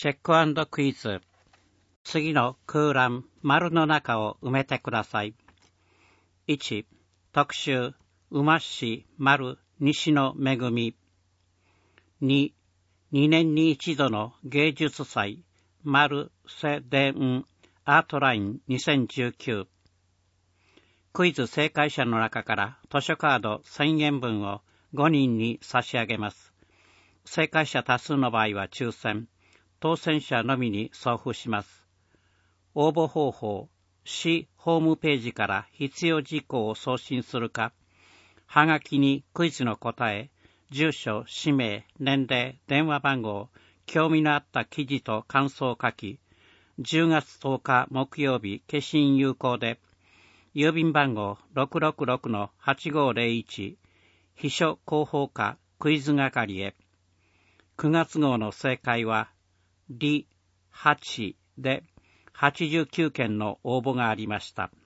チェック&クイズ。次の空欄、丸の中を埋めてください。1、特集、馬市丸西の恵み。2、2年に一度の芸術祭、丸セデンアートライン2019。クイズ正解者の中から図書カード1000円分を5人に差し上げます。正解者多数の場合は抽選、当選者のみに送付します。応募方法、市ホームページから必要事項を送信するか、はがきにクイズの答え、住所、氏名、年齢、電話番号、興味のあった記事と感想を書き、10月10日木曜日消印有効で、郵便番号 666-8501 秘書広報課クイズ係へ。9月号の正解はリ8で89件の応募がありました。